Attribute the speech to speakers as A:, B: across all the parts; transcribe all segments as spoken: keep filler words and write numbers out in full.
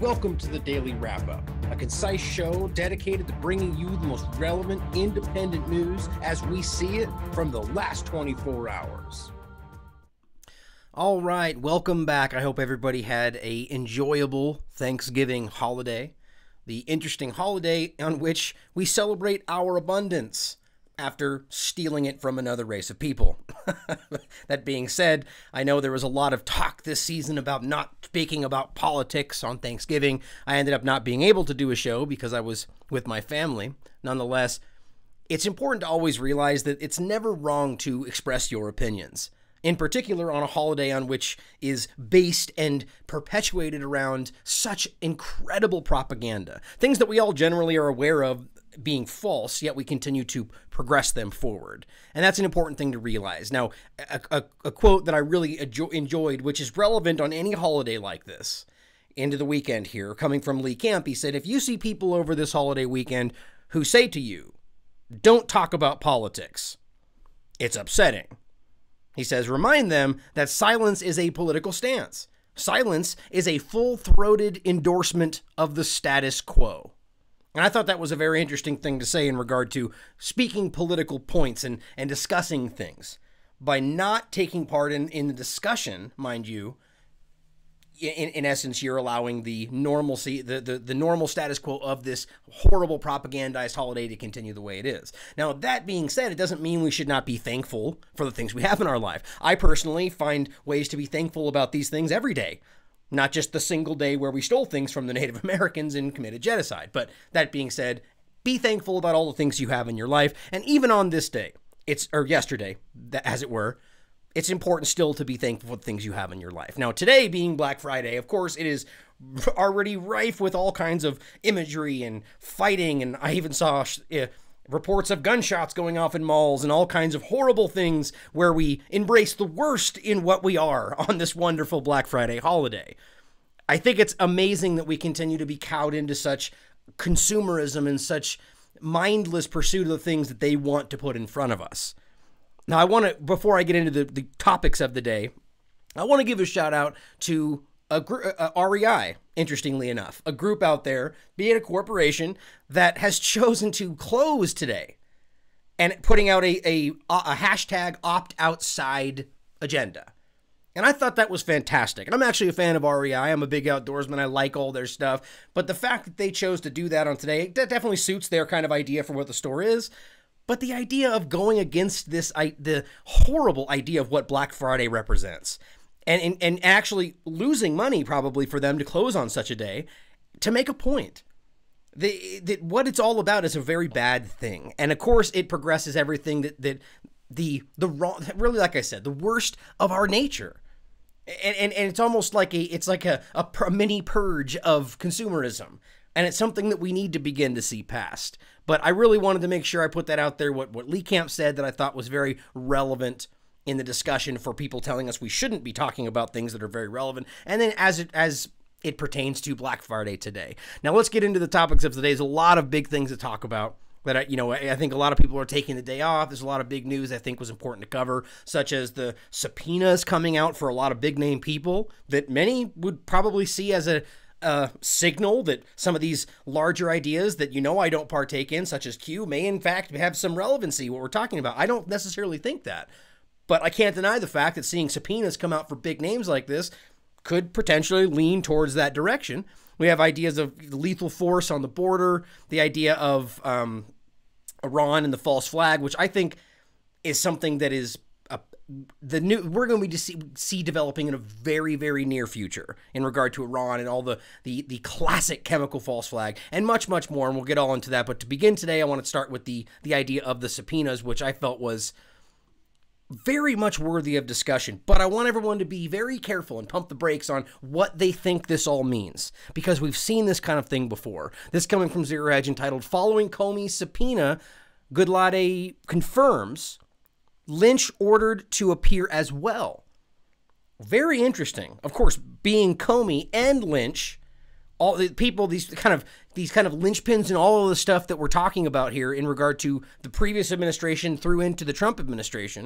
A: Welcome to the Daily Wrap-Up, a concise show dedicated to bringing you the most relevant independent news as we see it from the last twenty-four hours. All right, welcome back. I hope everybody had a enjoyable Thanksgiving holiday, the interesting holiday on which we celebrate our abundance after stealing it from another race of people. That being said, I know there was a lot of talk this season about not speaking about politics on Thanksgiving. I ended up not being able to do a show because I was with my family. Nonetheless, it's important to always realize that it's never wrong to express your opinions, in particular on a holiday on which is based and perpetuated around such incredible propaganda, things that we all generally are aware of being false, yet we continue to progress them forward. And that's an important thing to realize. Now, a, a, a quote that I really enjoyed, which is relevant on any holiday like this, into the weekend here, coming from Lee Camp, he said, if you see people over this holiday weekend who say to you, don't talk about politics, it's upsetting. He says, remind them that silence is a political stance. Silence is a full-throated endorsement of the status quo. And I thought that was a very interesting thing to say in regard to speaking political points and, and discussing things. By not taking part in, in the discussion, mind you, in, in essence, you're allowing the normalcy, the, the, the normal status quo of this horrible propagandized holiday to continue the way it is. Now, that being said, it doesn't mean we should not be thankful for the things we have in our life. I personally find ways to be thankful about these things every day. Not just the single day where we stole things from the Native Americans and committed genocide. But that being said, be thankful about all the things you have in your life. And even on this day, it's or yesterday, as it were, it's important still to be thankful for the things you have in your life. Now, today being Black Friday, of course, it is already rife with all kinds of imagery and fighting. And I even saw uh, reports of gunshots going off in malls and all kinds of horrible things where we embrace the worst in what we are on this wonderful Black Friday holiday. I think it's amazing that we continue to be cowed into such consumerism and such mindless pursuit of the things that they want to put in front of us. Now, I want to, before I get into the, the topics of the day, I want to give a shout out to A, a R E I, interestingly enough, a group out there, be it a corporation, that has chosen to close today and putting out a, a, a hashtag opt-outside agenda. And I thought that was fantastic. And I'm actually a fan of R E I. I'm a big outdoorsman. I like all their stuff. But the fact that they chose to do that on today, that definitely suits their kind of idea for what the store is. But the idea of going against this, the horrible idea of what Black Friday represents, And, and and actually losing money probably for them to close on such a day to make a point. The, the, what it's all about is a very bad thing. And of course, it progresses everything that, that the, the wrong, really, like I said, the worst of our nature. And, and, and it's almost like a, it's like a, a, a mini purge of consumerism. And it's something that we need to begin to see past. But I really wanted to make sure I put that out there, what, what Lee Camp said that I thought was very relevant in the discussion for people telling us we shouldn't be talking about things that are very relevant. And then as it as it pertains to Black Friday today. Now let's get into the topics of today. There's a lot of big things to talk about that, I, you know, I think a lot of people are taking the day off. There's a lot of big news I think was important to cover, such as the subpoenas coming out for a lot of big name people that many would probably see as a Uh, signal that some of these larger ideas that, you know, I don't partake in, such as Q, may in fact have some relevancy, what we're talking about. I don't necessarily think that. But I can't deny the fact that seeing subpoenas come out for big names like this could potentially lean towards that direction. We have ideas of lethal force on the border, the idea of um, Iran and the false flag, which I think is something that is a, the new we're going to be to see, see developing in a very, very near future in regard to Iran and all the, the, the classic chemical false flag and much, much more. And we'll get all into that. But to begin today, I want to start with the, the idea of the subpoenas, which I felt was very much worthy of discussion, but I want everyone to be very careful and pump the brakes on what they think this all means, because we've seen this kind of thing before. This coming from Zero Hedge, entitled "Following Comey's Subpoena, Goodlatte Confirms Lynch Ordered to Appear as Well." Very interesting. Of course, being Comey and Lynch, all the people, these kind of these kind of linchpins and all of the stuff that we're talking about here in regard to the previous administration through into the Trump administration.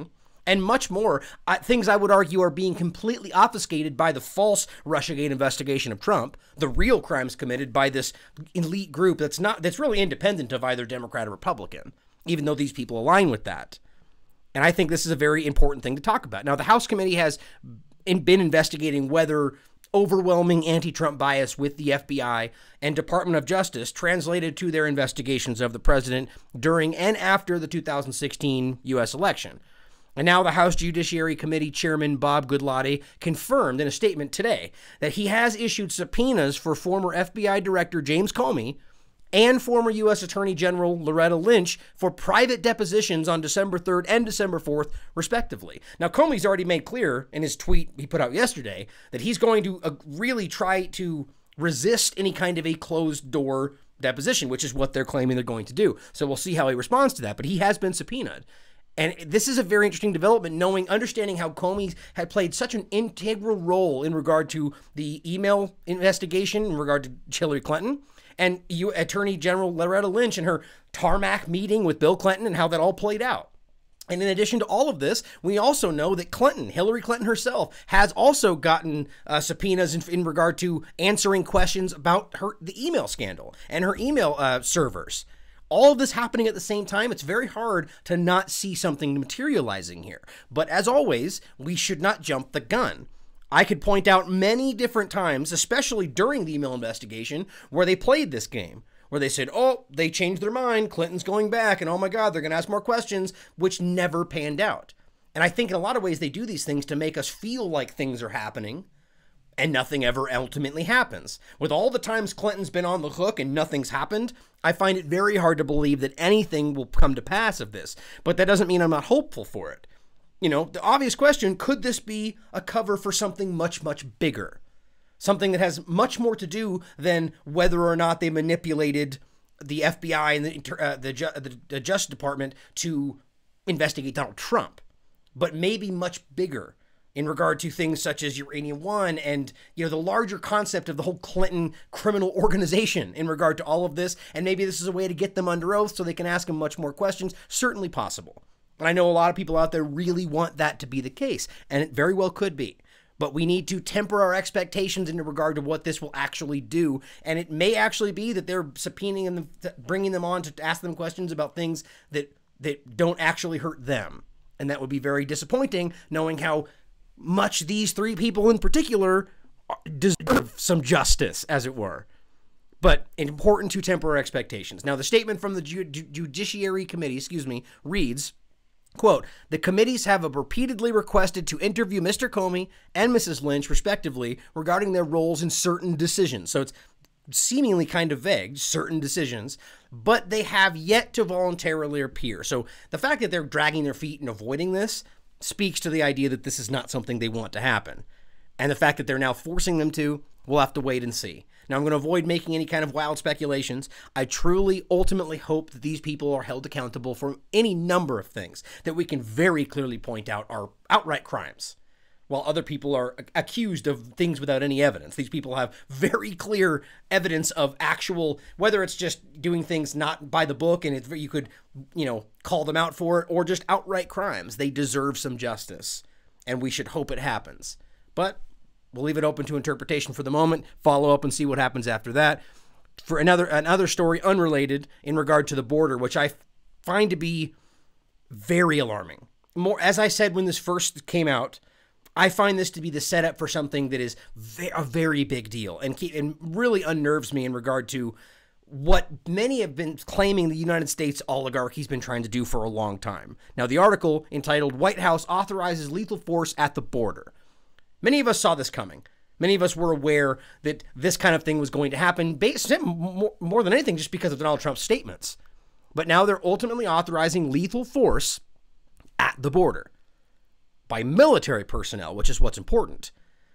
A: and much more, uh, things I would argue are being completely obfuscated by the false Russiagate investigation of Trump, the real crimes committed by this elite group that's not that's really independent of either Democrat or Republican, even though these people align with that. And I think this is a very important thing to talk about. Now, the House committee has been investigating whether overwhelming anti-Trump bias with the F B I and Department of Justice translated to their investigations of the president during and after the two thousand sixteen U S election. And now the House Judiciary Committee Chairman Bob Goodlatte confirmed in a statement today that he has issued subpoenas for former F B I Director James Comey and former U S Attorney General Loretta Lynch for private depositions on December third and December fourth, respectively. Now, Comey's already made clear in his tweet he put out yesterday that he's going to uh, really try to resist any kind of a closed-door deposition, which is what they're claiming they're going to do. So we'll see how he responds to that, but he has been subpoenaed. And this is a very interesting development, knowing, understanding how Comey had played such an integral role in regard to the email investigation, in regard to Hillary Clinton, and you, Attorney General Loretta Lynch and her tarmac meeting with Bill Clinton and how that all played out. And in addition to all of this, we also know that Clinton, Hillary Clinton herself, has also gotten uh, subpoenas in, in regard to answering questions about her the email scandal and her email uh, servers. All of this happening at the same time, it's very hard to not see something materializing here. But as always, we should not jump the gun. I could point out many different times, especially during the email investigation, where they played this game, where they said, oh, they changed their mind, Clinton's going back, and oh my God, they're going to ask more questions, which never panned out. And I think in a lot of ways they do these things to make us feel like things are happening, and nothing ever ultimately happens. With all the times Clinton's been on the hook and nothing's happened, I find it very hard to believe that anything will come to pass of this. But that doesn't mean I'm not hopeful for it. You know, the obvious question, could this be a cover for something much, much bigger? Something that has much more to do than whether or not they manipulated the F B I and the, uh, the, the, the Justice Department to investigate Donald Trump, but maybe much bigger in regard to things such as Uranium One and, you know, the larger concept of the whole Clinton criminal organization in regard to all of this. And maybe this is a way to get them under oath so they can ask them much more questions. Certainly possible. And I know a lot of people out there really want that to be the case, and it very well could be. But we need to temper our expectations in regard to what this will actually do. And it may actually be that they're subpoenaing them, bringing them on to ask them questions about things that, that don't actually hurt them. And that would be very disappointing, knowing how much these three people in particular deserve some justice, as it were. But important to temper our expectations. Now, the statement from the Ju- Judiciary Committee, excuse me, reads, quote, the committees have repeatedly requested to interview Mister Comey and Missus Lynch, respectively, regarding their roles in certain decisions. So it's seemingly kind of vague, certain decisions, but they have yet to voluntarily appear. So the fact that they're dragging their feet and avoiding this speaks to the idea that this is not something they want to happen. And the fact that they're now forcing them to, we'll have to wait and see. Now, I'm going to avoid making any kind of wild speculations. I truly, ultimately hope that these people are held accountable for any number of things that we can very clearly point out are outright crimes, while other people are accused of things without any evidence. These people have very clear evidence of actual, whether it's just doing things not by the book and it's, you could, you know, call them out for it, or just outright crimes. They deserve some justice, and we should hope it happens. But we'll leave it open to interpretation for the moment, follow up and see what happens after that. For another another story unrelated in regard to the border, which I find to be very alarming. More, as I said when this first came out, I find this to be the setup for something that is a very big deal and, keep, and really unnerves me in regard to what many have been claiming the United States oligarchy's been trying to do for a long time. Now, the article entitled White House Authorizes Lethal Force at the Border. Many of us saw this coming. Many of us were aware that this kind of thing was going to happen, based more, more than anything just because of Donald Trump's statements. But now they're ultimately authorizing lethal force at the border by military personnel, which is what's important.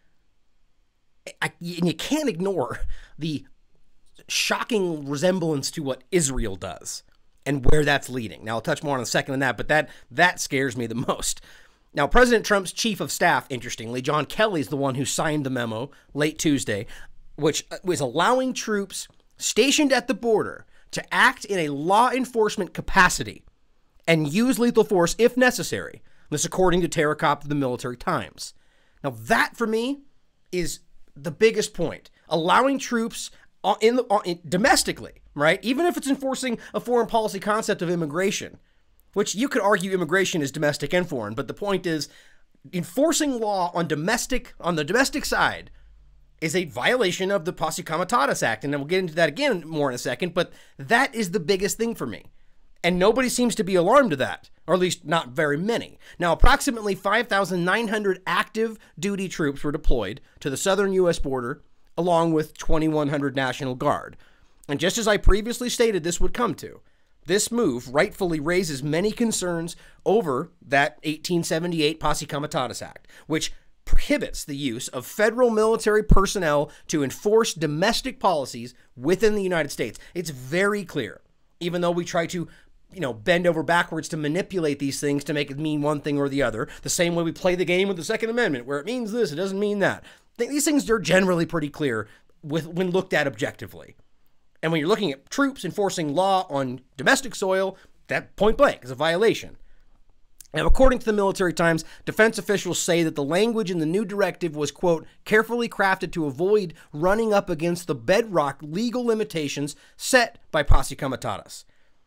A: I, and you can't ignore the shocking resemblance to what Israel does and where that's leading. Now, I'll touch more on a second on that, but that, that scares me the most. Now, President Trump's chief of staff, interestingly, John Kelly, is the one who signed the memo late Tuesday, which was allowing troops stationed at the border to act in a law enforcement capacity and use lethal force if necessary, This according to Tara Kopp of the Military Times. Now that, for me, is the biggest point. Allowing troops in the, in, domestically, right? Even if it's enforcing a foreign policy concept of immigration, which you could argue immigration is domestic and foreign, but the point is enforcing law on domestic, on the domestic side is a violation of the Posse Comitatus Act. And then we'll get into that again more in a second, but that is the biggest thing for me. And nobody seems to be alarmed to that, or at least not very many. Now, approximately five thousand nine hundred active duty troops were deployed to the southern U S border, along with twenty-one hundred National Guard. And just as I previously stated this would come to, this move rightfully raises many concerns over that eighteen seventy-eight Posse Comitatus Act, which prohibits the use of federal military personnel to enforce domestic policies within the United States. It's very clear, even though we try to, you know, bend over backwards to manipulate these things to make it mean one thing or the other, the same way we play the game with the Second Amendment, where it means this, it doesn't mean that. These things are generally pretty clear with when looked at objectively. And when you're looking at troops enforcing law on domestic soil, that point blank is a violation. Now, according to the Military Times, defense officials say that the language in the new directive was, quote, carefully crafted to avoid running up against the bedrock legal limitations set by Posse Comitatus.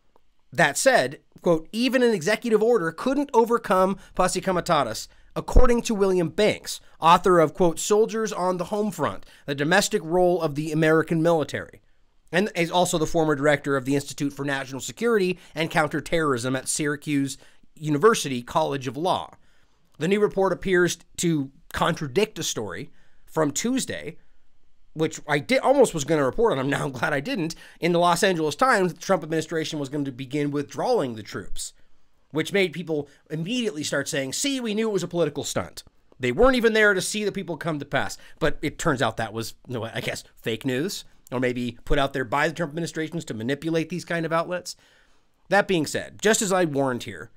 A: That said, quote, even an executive order couldn't overcome Posse Comitatus, according to William Banks, author of, quote, Soldiers on the Home Front, the Domestic Role of the American Military, and is also the former director of the Institute for National Security and Counterterrorism at Syracuse University College of Law. The new report appears to contradict a story from Tuesday, which I did almost was going to report on. I'm now glad I didn't. In the Los Angeles Times, the Trump administration was going to begin withdrawing the troops, which made people immediately start saying, see, we knew it was a political stunt. They weren't even there to see the people come to pass. But it turns out that was, you know, I guess, fake news, or maybe put out there by the Trump administrations to manipulate these kind of outlets. That being said, just as I warned here,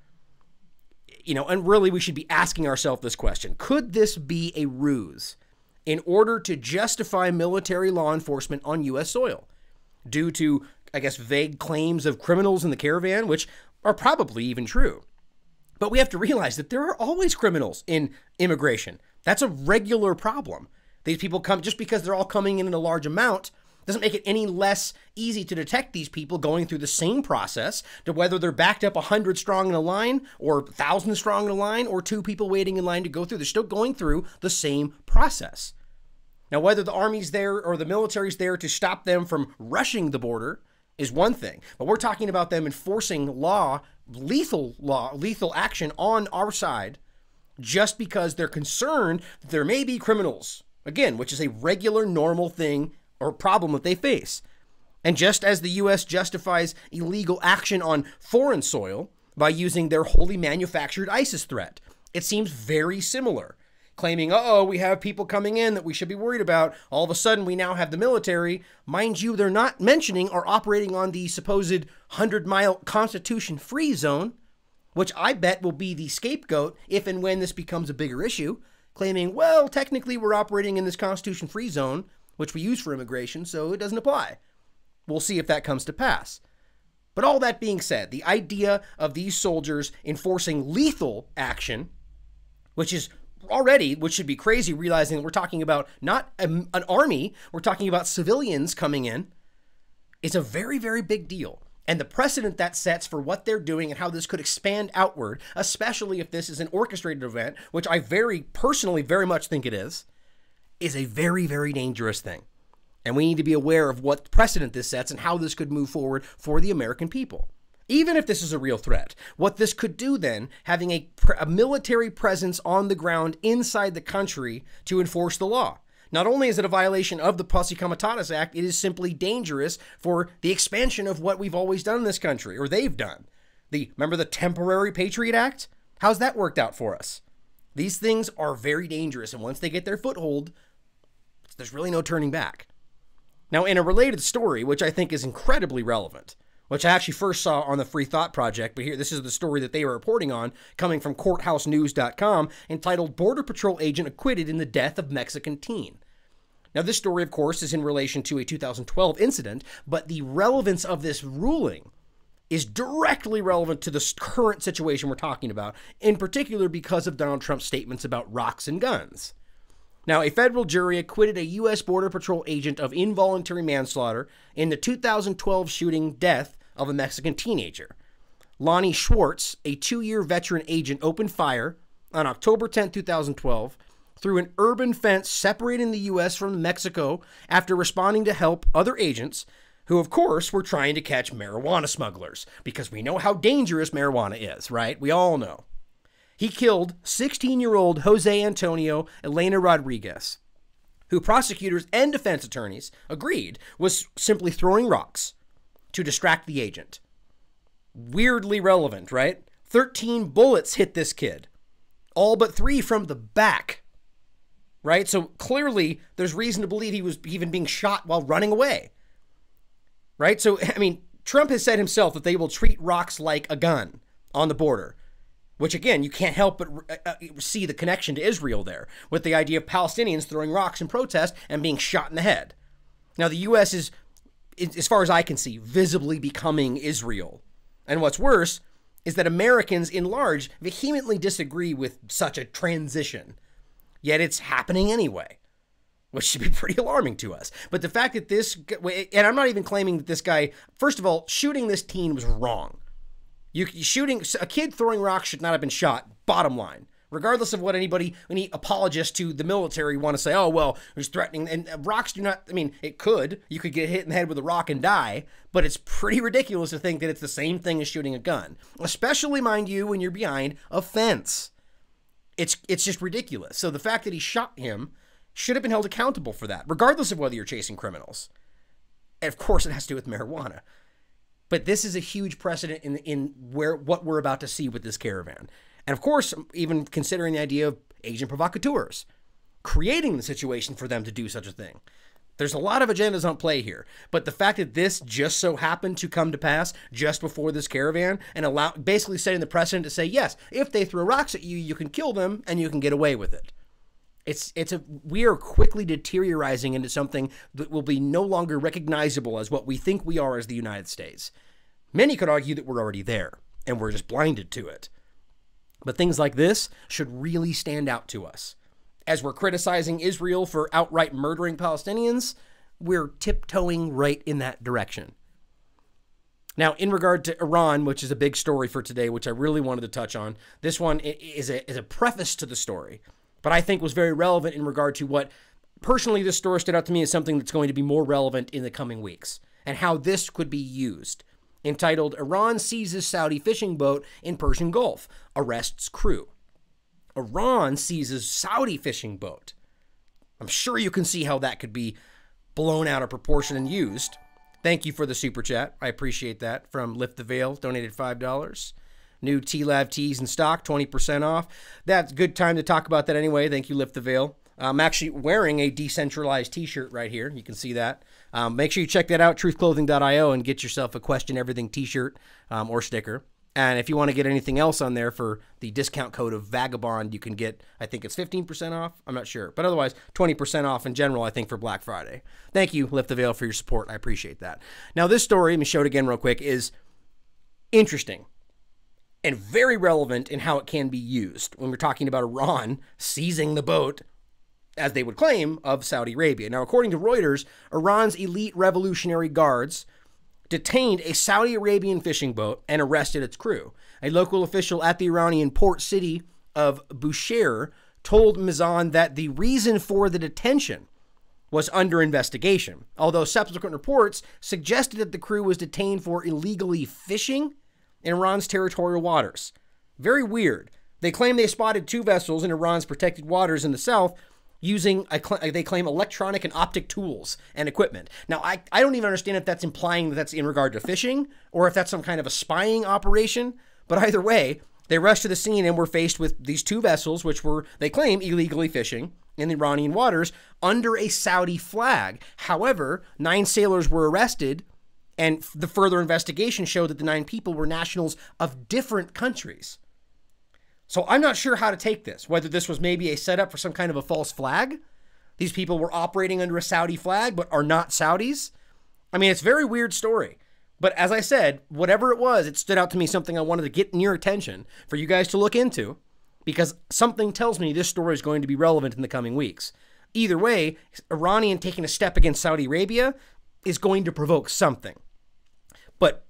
A: you know, and really we should be asking ourselves this question, could this be a ruse in order to justify military law enforcement on U S soil due to, I guess, vague claims of criminals in the caravan, which are probably even true? But we have to realize that there are always criminals in immigration. That's a regular problem. These people come, just because they're all coming in in a large amount, doesn't make it any less easy to detect these people going through the same process, to whether they're backed up one hundred strong in a line or one thousand strong in a line or two people waiting in line to go through. They're still going through the same process. Now, whether the Army's there or the military's there to stop them from rushing the border is one thing, but we're talking about them enforcing law, lethal law, lethal action on our side just because they're concerned that there may be criminals, again, which is a regular, normal thing or problem that they face. And just as the U S justifies illegal action on foreign soil by using their wholly manufactured ISIS threat, it seems very similar. Claiming, uh-oh, we have people coming in that we should be worried about. All of a sudden, we now have the military. Mind you, they're not mentioning or operating on the supposed hundred-mile Constitution-free zone, which I bet will be the scapegoat if and when this becomes a bigger issue, claiming, well, technically we're operating in this Constitution-free zone, which we use for immigration, so it doesn't apply. We'll see if that comes to pass. But all that being said, the idea of these soldiers enforcing lethal action, which is already, which should be crazy, realizing that we're talking about not a, an army, we're talking about civilians coming in, is a very, very big deal. And the precedent that sets for what they're doing and how this could expand outward, especially if this is an orchestrated event, which I very personally very much think it is, is a very, very dangerous thing. And we need to be aware of what precedent this sets and how this could move forward for the American people. Even if this is a real threat, what this could do then, having a, a military presence on the ground inside the country to enforce the law. Not only is it a violation of the Posse Comitatus Act, it is simply dangerous for the expansion of what we've always done in this country, or they've done. The, remember the Temporary Patriot Act? How's that worked out for us? These things are very dangerous, and once they get their foothold, there's really no turning back. Now, in a related story, which I think is incredibly relevant, which I actually first saw on the Free Thought Project, but here, this is the story that they were reporting on, coming from courthouse news dot com, entitled Border Patrol Agent Acquitted in the Death of Mexican Teen. Now, this story, of course, is in relation to a two thousand twelve incident, but the relevance of this ruling is directly relevant to the current situation we're talking about, in particular because of Donald Trump's statements about rocks and guns. Now, a federal jury acquitted a U S Border Patrol agent of involuntary manslaughter in the two thousand twelve shooting death of a Mexican teenager. Lonnie Schwartz, a two-year veteran agent, opened fire on October tenth, two thousand twelve, through an urban fence separating the U S from Mexico after responding to help other agents who, of course, were trying to catch marijuana smugglers, because we know how dangerous marijuana is, right? We all know. He killed sixteen-year-old Jose Antonio Elena Rodriguez, who prosecutors and defense attorneys agreed was simply throwing rocks to distract the agent. Weirdly relevant, right? thirteen bullets hit this kid, all but three from the back, right? So clearly there's reason to believe he was even being shot while running away, right? So, I mean, Trump has said himself that they will treat rocks like a gun on the border, which, again, you can't help but see the connection to Israel there with the idea of Palestinians throwing rocks in protest and being shot in the head. Now, the U S is, as far as I can see, visibly becoming Israel. And what's worse is that Americans in large vehemently disagree with such a transition. Yet it's happening anyway, which should be pretty alarming to us. But the fact that this, and I'm not even claiming that this guy, first of all, shooting this teen was wrong. You shooting, a kid throwing rocks should not have been shot, bottom line. Regardless of what anybody, any apologists to the military want to say, oh, well, it was threatening. And rocks do not, I mean, it could. You could get hit in the head with a rock and die. But it's pretty ridiculous to think that it's the same thing as shooting a gun. Especially, mind you, when you're behind a fence. It's, it's just ridiculous. So the fact that he shot him should have been held accountable for that, regardless of whether you're chasing criminals. And of course, it has to do with marijuana. But this is a huge precedent in, in where what we're about to see with this caravan. And of course, even considering the idea of agent provocateurs, creating the situation for them to do such a thing. There's a lot of agendas on play here. But the fact that this just so happened to come to pass just before this caravan and allow, basically setting the precedent to say, yes, if they throw rocks at you, you can kill them and you can get away with it. It's, it's a, we are quickly deteriorating into something that will be no longer recognizable as what we think we are as the United States. Many could argue that we're already there and we're just blinded to it. But things like this should really stand out to us. As we're criticizing Israel for outright murdering Palestinians, we're tiptoeing right in that direction. Now, in regard to Iran, which is a big story for today, which I really wanted to touch on, this one is a, is a preface to the story, but I think was very relevant in regard to what, personally, this story stood out to me as something that's going to be more relevant in the coming weeks, and how this could be used. Entitled, Iran Seizes Saudi Fishing Boat in Persian Gulf, Arrests Crew. Iran seizes Saudi fishing boat. I'm sure you can see how that could be blown out of proportion and used. Thank you for the super chat. I appreciate that. From Lift the Veil, donated five dollars. New T-Lab tees in stock, twenty percent off. That's a good time to talk about that anyway. Thank you, Lift the Veil. I'm actually wearing a decentralized t-shirt right here. You can see that. Um, make sure you check that out, truth clothing dot i o, and get yourself a Question Everything t-shirt um, or sticker. And if you want to get anything else on there for the discount code of Vagabond, you can get, I think it's fifteen percent off. I'm not sure. But otherwise, twenty percent off in general, I think, for Black Friday. Thank you, Lift the Veil, for your support. I appreciate that. Now, this story, let me show it again real quick, is interesting and very relevant in how it can be used when we're talking about Iran seizing the boat, as they would claim, of Saudi Arabia. Now, according to Reuters, Iran's elite Revolutionary Guards detained a Saudi Arabian fishing boat and arrested its crew. A local official at the Iranian port city of Bushehr told Mizan that the reason for the detention was under investigation, although subsequent reports suggested that the crew was detained for illegally fishing in Iran's territorial waters. Very weird. They claim they spotted two vessels in Iran's protected waters in the south using, they claim, electronic and optic tools and equipment. Now, I, I don't even understand if that's implying that that's in regard to fishing or if that's some kind of a spying operation. But either way, they rushed to the scene and were faced with these two vessels, which were, they claim, illegally fishing in the Iranian waters under a Saudi flag. However, nine sailors were arrested, and the further investigation showed that the nine people were nationals of different countries. So I'm not sure how to take this, whether this was maybe a setup for some kind of a false flag. These people were operating under a Saudi flag, but are not Saudis. I mean, it's a very weird story. But as I said, whatever it was, it stood out to me something I wanted to get in your attention for you guys to look into, because something tells me this story is going to be relevant in the coming weeks. Either way, Iranian taking a step against Saudi Arabia is going to provoke something. But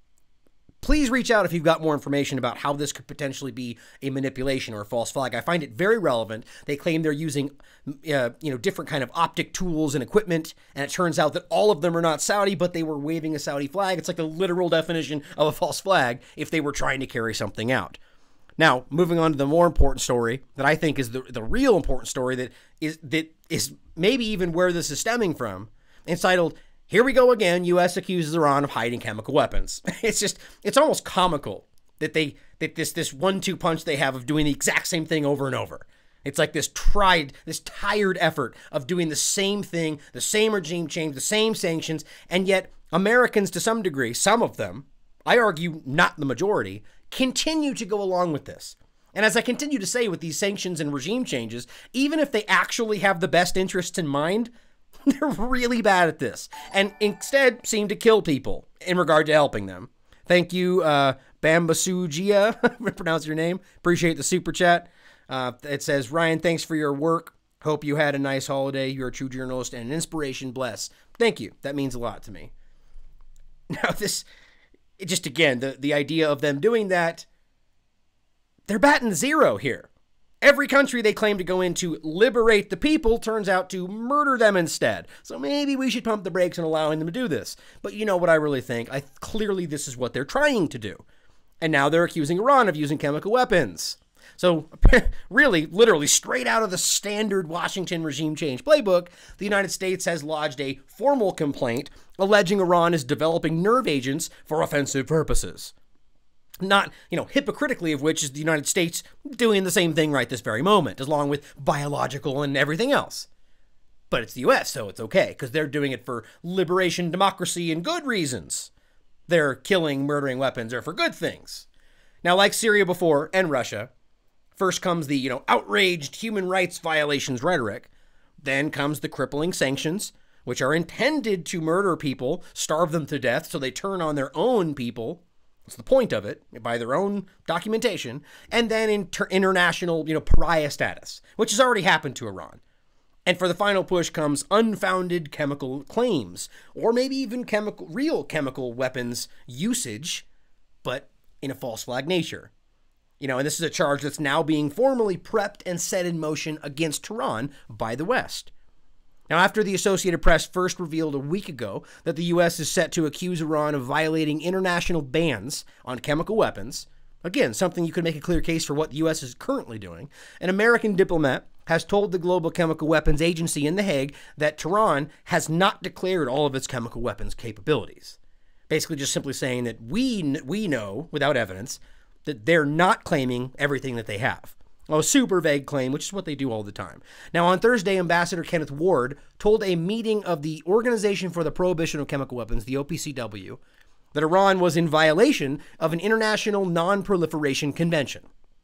A: please reach out if you've got more information about how this could potentially be a manipulation or a false flag. I find it very relevant. They claim they're using, uh, you know, different kind of optic tools and equipment, and it turns out that all of them are not Saudi, but they were waving a Saudi flag. It's like the literal definition of a false flag if they were trying to carry something out. Now, moving on to the more important story that I think is the, the real important story that is that is maybe even where this is stemming from, entitled, "Here we go again, U S accuses Iran of hiding chemical weapons." It's just, it's almost comical that they, that this, this one two punch they have of doing the exact same thing over and over. It's like this tried, this tired effort of doing the same thing, the same regime change, the same sanctions, and yet Americans to some degree, some of them, I argue not the majority, continue to go along with this. And as I continue to say with these sanctions and regime changes, even if they actually have the best interests in mind, they're really bad at this, and instead seem to kill people in regard to helping them. Thank you, uh, Bambasugia, pronounce your name. Appreciate the super chat. Uh, it says, "Ryan, thanks for your work. Hope you had a nice holiday. You're a true journalist and an inspiration. Bless." Thank you. That means a lot to me. Now, this, it just again, the, the idea of them doing that, they're batting zero here. Every country they claim to go in to liberate the people turns out to murder them instead. So maybe we should pump the brakes on allowing them to do this. But you know what I really think? I clearly this is what they're trying to do. And now they're accusing Iran of using chemical weapons. So really, literally straight out of the standard Washington regime change playbook, the United States has lodged a formal complaint alleging Iran is developing nerve agents for offensive purposes. Not, you know, hypocritically of which is the United States doing the same thing right this very moment, along with biological and everything else. But it's the U S, so it's okay, because they're doing it for liberation, democracy, and good reasons. Their killing, murdering weapons are for good things. Now, like Syria before, and Russia, first comes the, you know, outraged human rights violations rhetoric. Then comes the crippling sanctions, which are intended to murder people, starve them to death, so they turn on their own people. That's the point of it, by their own documentation. And then inter international, you know, pariah status, which has already happened to Iran. And for the final push comes unfounded chemical claims, or maybe even chemical, real chemical weapons usage, but in a false flag nature. You know, and this is a charge that's now being formally prepped and set in motion against Tehran by the West. Now, after the Associated Press first revealed a week ago that the U S is set to accuse Iran of violating international bans on chemical weapons, again, something you could make a clear case for what the U S is currently doing, an American diplomat has told the Global Chemical Weapons Agency in The Hague that Tehran has not declared all of its chemical weapons capabilities. Basically just simply saying that we, we know, without evidence, that they're not claiming everything that they have. Well, a super vague claim, which is what they do all the time. Now, on Thursday, Ambassador Kenneth Ward told a meeting of the Organization for the Prohibition of Chemical Weapons, the O P C W, that Iran was in violation of an international non-proliferation convention.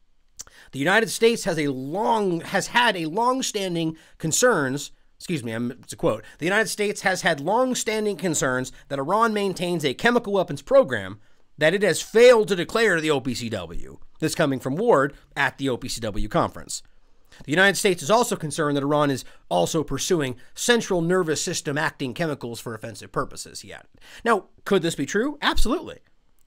A: The United States has a long has had a long-standing concerns, excuse me, it's a quote. The United States has had long-standing concerns that Iran maintains a chemical weapons program that it has failed to declare to the O P C W. This coming from Ward at the O P C W conference. The United States is also concerned that Iran is also pursuing central nervous system acting chemicals for offensive purposes, he added. Now, could this be true? Absolutely.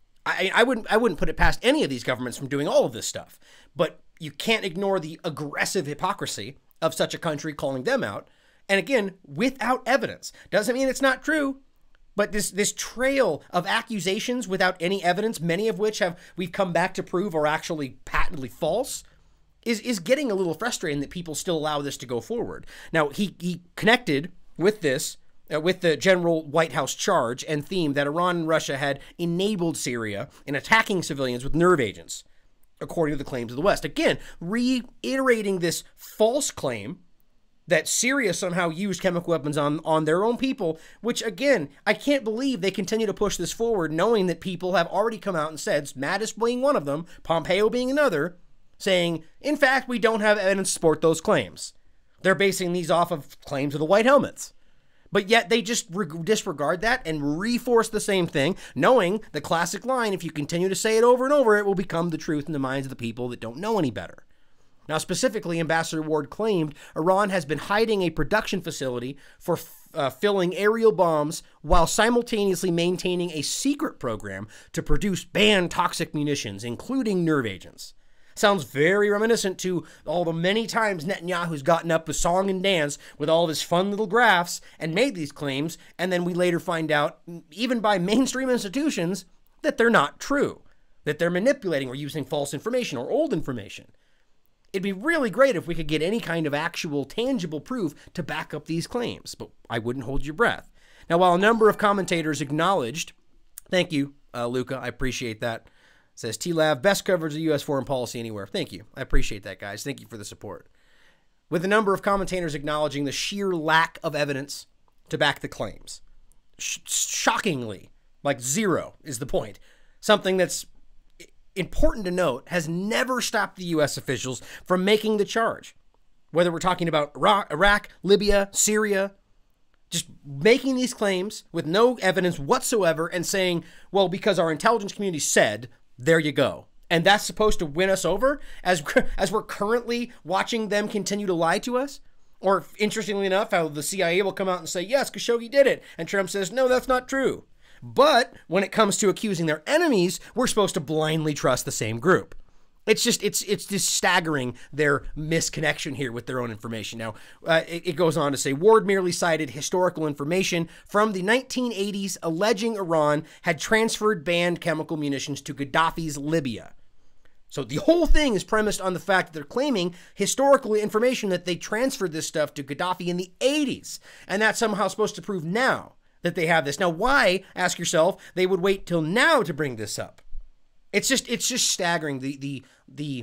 A: I, I, wouldn't, I wouldn't put it past any of these governments from doing all of this stuff. But you can't ignore the aggressive hypocrisy of such a country calling them out. And again, without evidence. Doesn't mean it's not true. But this this trail of accusations without any evidence, many of which have we've come back to prove are actually patently false, is is getting a little frustrating that people still allow this to go forward. Now, he, he connected with this, uh, with the general White House charge and theme that Iran and Russia had enabled Syria in attacking civilians with nerve agents, according to the claims of the West. Again, reiterating this false claim that Syria somehow used chemical weapons on, on their own people, which, again, I can't believe they continue to push this forward, knowing that people have already come out and said, Mattis being one of them, Pompeo being another, saying, in fact, we don't have evidence to support those claims. They're basing these off of claims of the White Helmets. But yet they just disregard that and reinforce the same thing, knowing the classic line, if you continue to say it over and over, it will become the truth in the minds of the people that don't know any better. Now, specifically, Ambassador Ward claimed Iran has been hiding a production facility for uh, filling aerial bombs while simultaneously maintaining a secret program to produce banned toxic munitions, including nerve agents. Sounds very reminiscent to all the many times Netanyahu's gotten up with song and dance with all of his fun little graphs and made these claims, and then we later find out, even by mainstream institutions, that they're not true, that they're manipulating or using false information or old information. It'd be really great if we could get any kind of actual tangible proof to back up these claims, but I wouldn't hold your breath. Now, while a number of commentators acknowledged, thank you, uh, Luca, I appreciate that. Says T-Lav, best coverage of U S foreign policy anywhere. Thank you. I appreciate that, guys. Thank you for the support. With a number of commentators acknowledging the sheer lack of evidence to back the claims. Sh- shockingly, like zero is the point. Something that's important to note has never stopped the U S officials from making the charge. Whether we're talking about Iraq, Iraq, Libya, Syria, just making these claims with no evidence whatsoever and saying, well, because our intelligence community said, there you go. And that's supposed to win us over as, as we're currently watching them continue to lie to us? Or, interestingly enough, how the C I A will come out and say, yes, Khashoggi did it. And Trump says, no, that's not true. But when it comes to accusing their enemies, we're supposed to blindly trust the same group. It's just, it's it's just staggering their misconnection here with their own information. Now, uh, it, it goes on to say, Ward merely cited historical information from the nineteen eighties alleging Iran had transferred banned chemical munitions to Gaddafi's Libya. So the whole thing is premised on the fact that they're claiming historical information that they transferred this stuff to Gaddafi in the eighties. And that's somehow supposed to prove now that they have this. Now, why, ask yourself, they would wait till now to bring this up? It's just, it's just staggering. The, the, the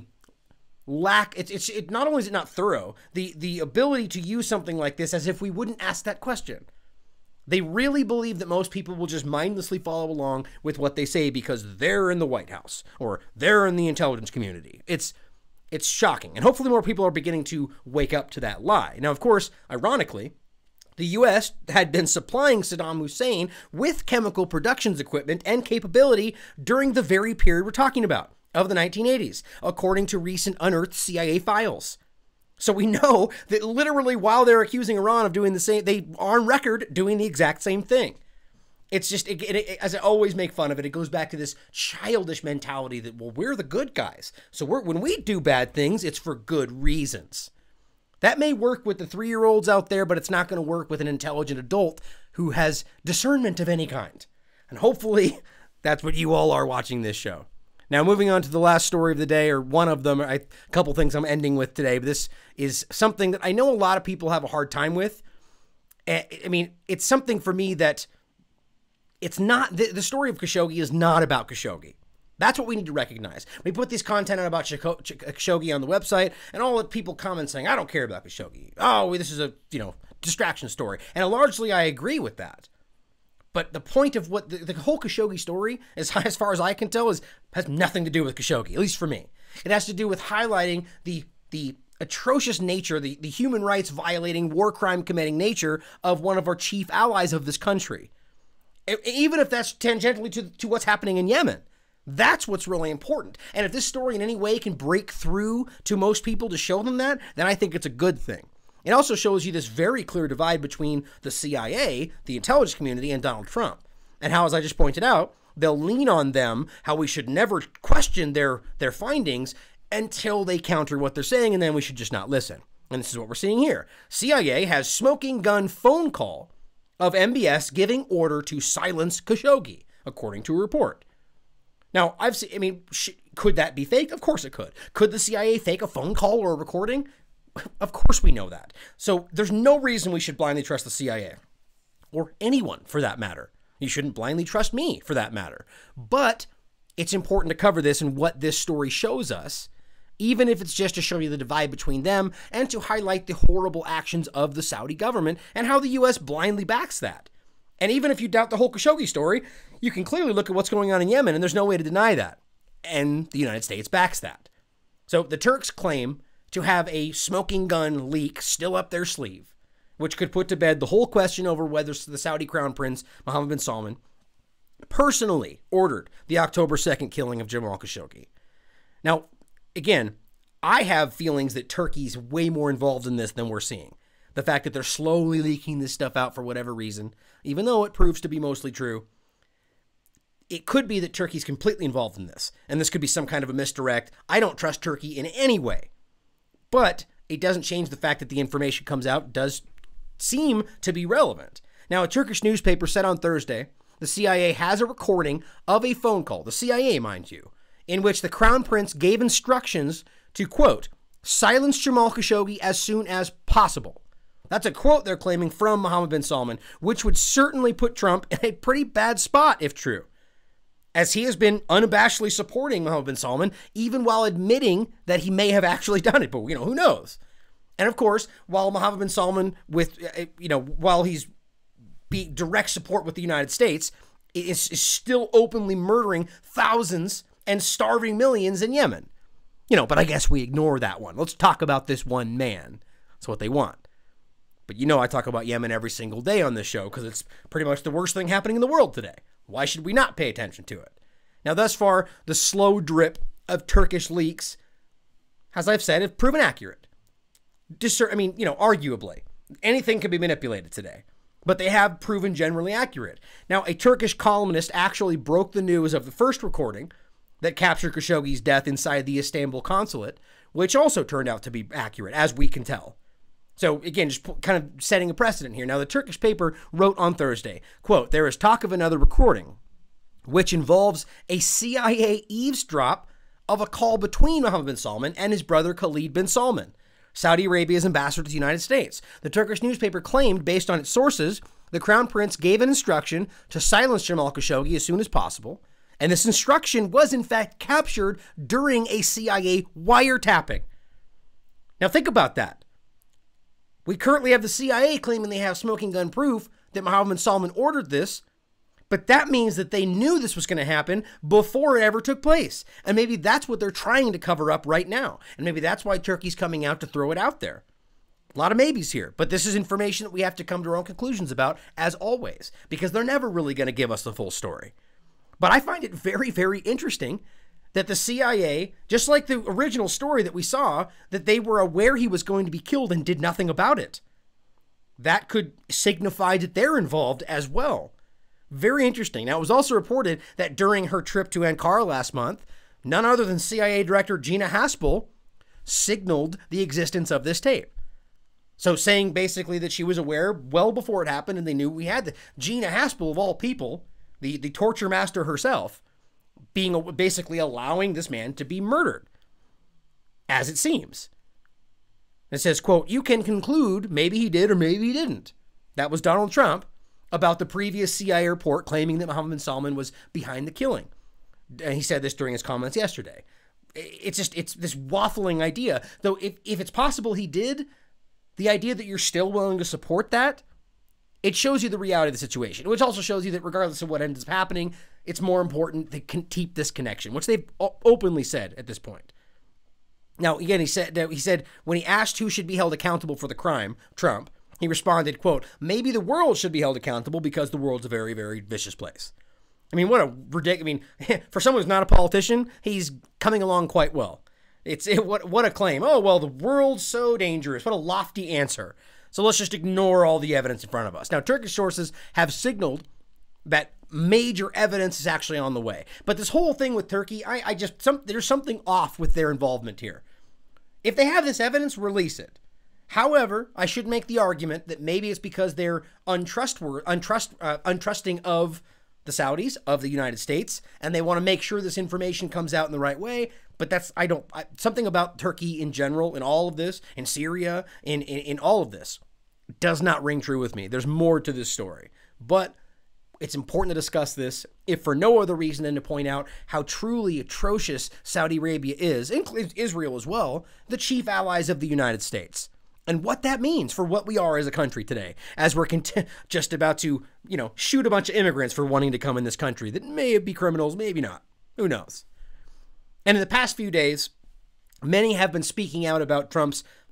A: lack, it's, it's, it, not only is it not thorough, the, the ability to use something like this as if we wouldn't ask that question. They really believe that most people will just mindlessly follow along with what they say because they're in the White House or they're in the intelligence community. It's, it's shocking. And hopefully more people are beginning to wake up to that lie. Now, of course, ironically, the U S had been supplying Saddam Hussein with chemical productions equipment and capability during the very period we're talking about, of the nineteen eighties, according to recent unearthed C I A files. So we know that literally while they're accusing Iran of doing the same, they are on record doing the exact same thing. It's just, it, it, it, as I always make fun of it, it goes back to this childish mentality that, well, we're the good guys. So we're, when we do bad things, it's for good reasons. That may work with the three-year-olds out there, but it's not going to work with an intelligent adult who has discernment of any kind. And hopefully that's what you all are watching this show. Now, moving on to the last story of the day, or one of them, a couple things I'm ending with today. But this is something that I know a lot of people have a hard time with. I mean, it's something for me that it's not, the, the story of Khashoggi is not about Khashoggi. That's what we need to recognize. We put this content out about Khashoggi on the website, and all the people comment saying, I don't care about Khashoggi. Oh, this is a, you know, distraction story. And largely I agree with that. But the point of what the, the whole Khashoggi story, as, as far as I can tell, is has nothing to do with Khashoggi, at least for me. It has to do with highlighting the the atrocious nature, the, the human rights violating, war crime committing nature of one of our chief allies of this country. Even if that's tangentially to, to what's happening in Yemen. That's what's really important. And if this story in any way can break through to most people to show them that, then I think it's a good thing. It also shows you this very clear divide between the C I A, the intelligence community, and Donald Trump. And how, as I just pointed out, they'll lean on them, how we should never question their, their findings until they counter what they're saying, and then we should just not listen. And this is what we're seeing here. C I A has smoking gun phone call of M B S giving order to silence Khashoggi, according to a report. Now, I've seen, I mean, sh- could that be faked? Of course it could. Could the C I A fake a phone call or a recording? Of course we know that. So there's no reason we should blindly trust the C I A. Or anyone, for that matter. You shouldn't blindly trust me, for that matter. But it's important to cover this and what this story shows us, even if it's just to show you the divide between them and to highlight the horrible actions of the Saudi government and how the U S blindly backs that. And even if you doubt the whole Khashoggi story, you can clearly look at what's going on in Yemen, and there's no way to deny that. And the United States backs that. So the Turks claim to have a smoking gun leak still up their sleeve. which could put to bed the whole question over whether the Saudi crown prince, Mohammed bin Salman, personally ordered the October second killing of Jamal Khashoggi. Now, again, I have feelings that Turkey's way more involved in this than we're seeing. The fact that they're slowly leaking this stuff out for whatever reason, even though it proves to be mostly true, it could be that Turkey's completely involved in this, and this could be some kind of a misdirect. I don't trust Turkey in any way, but it doesn't change the fact that the information comes out does seem to be relevant. Now, a Turkish newspaper said on Thursday, the C I A has a recording of a phone call, the C I A, mind you, in which the Crown Prince gave instructions to, quote, silence Jamal Khashoggi as soon as possible. That's a quote they're claiming from Mohammed bin Salman, which would certainly put Trump in a pretty bad spot if true, as he has been unabashedly supporting Mohammed bin Salman, even while admitting that he may have actually done it. But, you know, who knows? And of course, while Mohammed bin Salman, with, you know, while he's be direct support with the United States, is, is still openly murdering thousands and starving millions in Yemen. You know, but I guess we ignore that one. Let's talk about this one man. That's what they want. But you know I talk about Yemen every single day on this show because it's pretty much the worst thing happening in the world today. Why should we not pay attention to it? Now, thus far, the slow drip of Turkish leaks, as I've said, have proven accurate. Discer- I mean, you know, arguably, anything can be manipulated today, but they have proven generally accurate. Now, a Turkish columnist actually broke the news of the first recording that captured Khashoggi's death inside the Istanbul consulate, which also turned out to be accurate, as we can tell. So, again, just kind of setting a precedent here. Now, the Turkish paper wrote on Thursday, quote, there is talk of another recording, which involves a C I A eavesdrop of a call between Mohammed bin Salman and his brother Khalid bin Salman, Saudi Arabia's ambassador to the United States. The Turkish newspaper claimed, based on its sources, the Crown Prince gave an instruction to silence Jamal Khashoggi as soon as possible, and this instruction was, in fact, captured during a C I A wiretapping. Now, think about that. We currently have the C I A claiming they have smoking gun proof that Mohammed bin Salman ordered this, but that means that they knew this was going to happen before it ever took place. And maybe that's what they're trying to cover up right now. And maybe that's why Turkey's coming out to throw it out there. A lot of maybes here, but this is information that we have to come to our own conclusions about, as always, because they're never really going to give us the full story. But I find it very, very interesting that the C I A, just like the original story that we saw, that they were aware he was going to be killed and did nothing about it. That could signify that they're involved as well. Very interesting. Now, it was also reported that during her trip to Ankara last month, none other than C I A Director Gina Haspel signaled the existence of this tape. So saying basically that she was aware well before it happened and they knew we had the Gina Haspel, of all people, the, the torture master herself, being basically allowing this man to be murdered, as it seems. It says, quote, you can conclude maybe he did or maybe he didn't. That was Donald Trump about the previous C I A report claiming that Mohammed bin Salman was behind the killing. And he said this during his comments yesterday. It's just, it's this waffling idea. Though if, if it's possible he did, the idea that you're still willing to support that, it shows you the reality of the situation, which also shows you that regardless of what ends up happening, it's more important to keep this connection, which they've openly said at this point. Now, again, he said that he said when he asked who should be held accountable for the crime, Trump, he responded, quote, maybe the world should be held accountable because the world's a very, very vicious place. I mean, what a ridiculous, I mean, for someone who's not a politician, he's coming along quite well. It's it, what what a claim. Oh, well, the world's so dangerous. What a lofty answer. So let's just ignore all the evidence in front of us. Now, Turkish sources have signaled that major evidence is actually on the way. But this whole thing with Turkey, I, I just, some, there's something off with their involvement here. If they have this evidence, release it. However, I should make the argument that maybe it's because they're untrustworthy, untrust, uh, untrusting of the Saudis, of the United States, and they want to make sure this information comes out in the right way. But that's, I don't, I, something about Turkey in general, in all of this, in Syria, in, in, in all of this, does not ring true with me. There's more to this story. But it's important to discuss this, if for no other reason than to point out how truly atrocious Saudi Arabia is, including Israel as well, the chief allies of the United States. And what that means for what we are as a country today, as we're cont- just about to, you know, shoot a bunch of immigrants for wanting to come in this country that may be criminals, maybe not. Who knows? And in the past few days, many have been speaking out about Trump's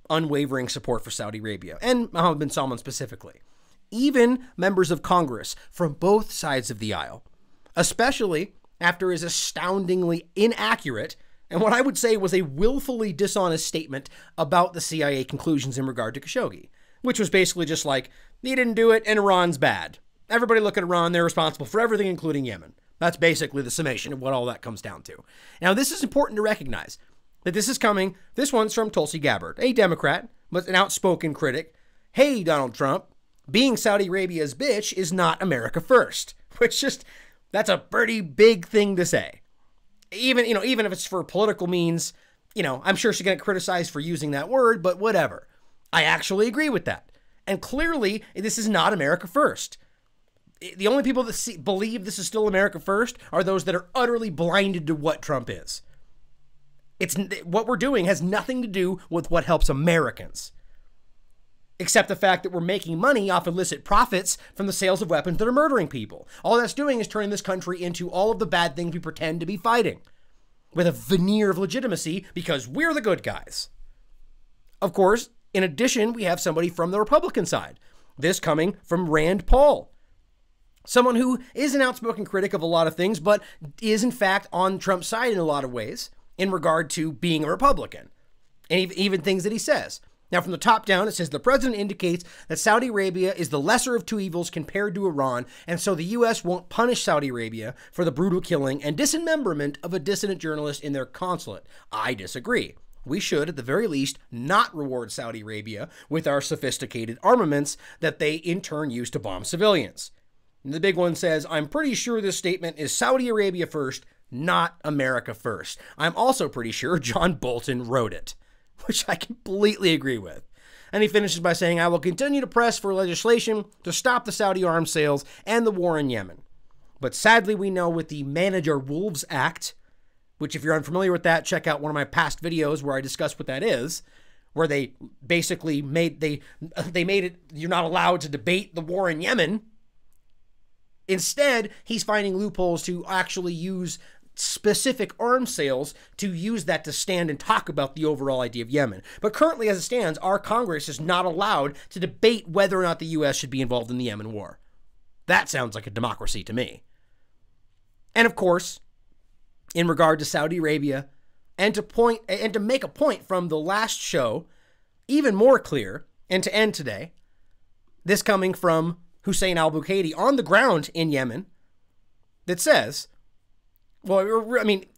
A: unwavering support for Saudi Arabia, and Mohammed bin Salman specifically. Even members of Congress from both sides of the aisle, especially after his astoundingly inaccurate and what I would say was a willfully dishonest statement about the C I A conclusions in regard to Khashoggi, which was basically just like, he didn't do it and Iran's bad. Everybody look at Iran, they're responsible for everything, including Yemen. That's basically the summation of what all that comes down to. Now, this is important to recognize that this is coming, this one's from Tulsi Gabbard, a Democrat, but an outspoken critic. Hey, Donald Trump, being Saudi Arabia's bitch is not America first, which just, that's a pretty big thing to say. Even, you know, even if it's for political means, you know, I'm sure she's going to get criticized for using that word, but whatever. I actually agree with that. And clearly, this is not America first. The only people that see, believe this is still America first are those that are utterly blinded to what Trump is. It's what we're doing has nothing to do with what helps Americans, except the fact that we're making money off illicit profits from the sales of weapons that are murdering people. All that's doing is turning this country into all of the bad things we pretend to be fighting, with a veneer of legitimacy because we're the good guys. Of course, in addition, we have somebody from the Republican side, this coming from Rand Paul, someone who is an outspoken critic of a lot of things, but is in fact on Trump's side in a lot of ways in regard to being a Republican, and even things that he says. Now, from the top down, it says the president indicates that Saudi Arabia is the lesser of two evils compared to Iran, and so the U S won't punish Saudi Arabia for the brutal killing and dismemberment of a dissident journalist in their consulate. I disagree. We should, at the very least, not reward Saudi Arabia with our sophisticated armaments that they in turn use to bomb civilians. And the big one says, I'm pretty sure this statement is Saudi Arabia first, not America first. I'm also pretty sure John Bolton wrote it, which I completely agree with. And he finishes by saying, I will continue to press for legislation to stop the Saudi arms sales and the war in Yemen. But sadly, we know with the Manage Our Wolves Act, which if you're unfamiliar with that, check out one of my past videos where I discuss what that is, where they basically made, they, they made it, you're not allowed to debate the war in Yemen. Instead, he's finding loopholes to actually use specific arms sales to use that to stand and talk about the overall idea of Yemen. But currently, as it stands, our Congress is not allowed to debate whether or not the U S should be involved in the Yemen war. That sounds like a democracy to me. And of course, in regard to Saudi Arabia, and to point and to make a point from the last show, even more clear, and to end today, this coming from Hussein al-Bukaidi on the ground in Yemen, that says, well, I mean,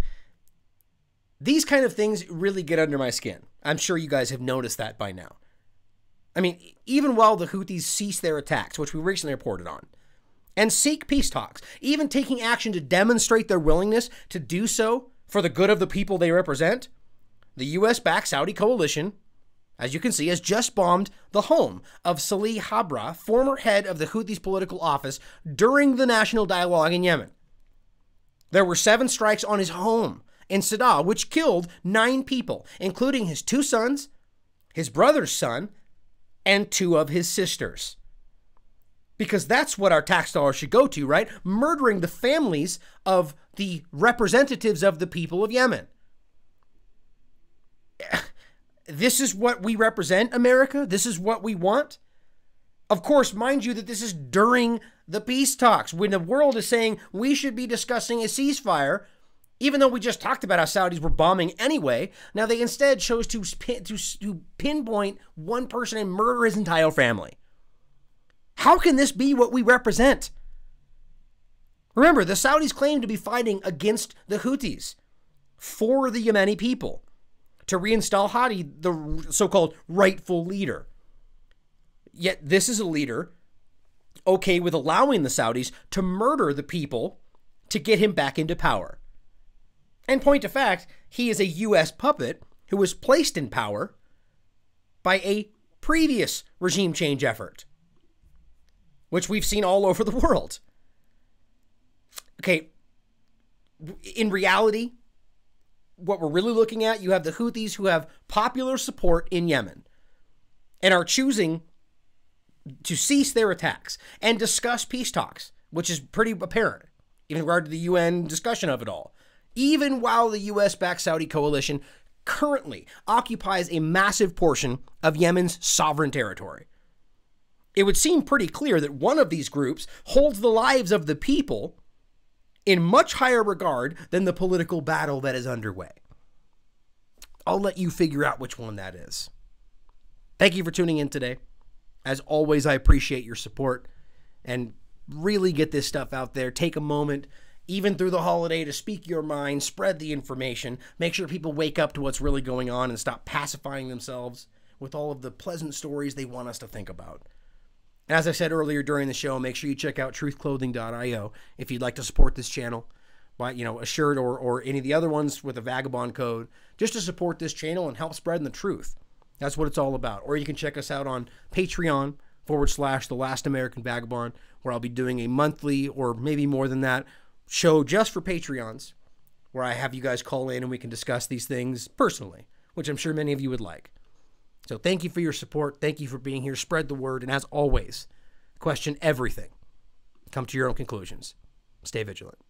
A: these kind of things really get under my skin. I'm sure you guys have noticed that by now. I mean, even while the Houthis cease their attacks, which we recently reported on, and seek peace talks, even taking action to demonstrate their willingness to do so for the good of the people they represent, the U S-backed Saudi coalition, as you can see, has just bombed the home of Salih Habra, former head of the Houthis' political office, during the national dialogue in Yemen. There were seven strikes on his home in Sadaa, which killed nine people, including his two sons, his brother's son, and two of his sisters. Because that's what our tax dollars should go to, right? Murdering the families of the representatives of the people of Yemen. This is what we represent, America? This is what we want? Of course, mind you that this is during the peace talks, when the world is saying we should be discussing a ceasefire, even though we just talked about how Saudis were bombing anyway. Now they instead chose to, pin, to, to pinpoint one person and murder his entire family. How can this be what we represent? Remember, the Saudis claim to be fighting against the Houthis for the Yemeni people, to reinstall Hadi, the so-called rightful leader. Yet this is a leader okay with allowing the Saudis to murder the people to get him back into power. And point of fact, he is a U S puppet who was placed in power by a previous regime change effort, which we've seen all over the world. Okay, in reality, what we're really looking at, you have the Houthis who have popular support in Yemen and are choosing to cease their attacks and discuss peace talks, which is pretty apparent in regard to the U N discussion of it all, even while the U S-backed Saudi coalition currently occupies a massive portion of Yemen's sovereign territory. It would seem pretty clear that one of these groups holds the lives of the people in much higher regard than the political battle that is underway. I'll let you figure out which one that is. Thank you for tuning in today. As always, I appreciate your support and really get this stuff out there. Take a moment, even through the holiday, to speak your mind, spread the information, make sure people wake up to what's really going on and stop pacifying themselves with all of the pleasant stories they want us to think about. As I said earlier during the show, make sure you check out truth clothing dot i o if you'd like to support this channel. Buy, you know, a shirt or, or any of the other ones with a Vagabond code, just to support this channel and help spreading the truth. That's what it's all about. Or you can check us out on Patreon forward slash The Last American Vagabond, where I'll be doing a monthly, or maybe more than that, show just for Patreons, where I have you guys call in and we can discuss these things personally, which I'm sure many of you would like. So thank you for your support. Thank you for being here. Spread the word. And as always, question everything. Come to your own conclusions. Stay vigilant.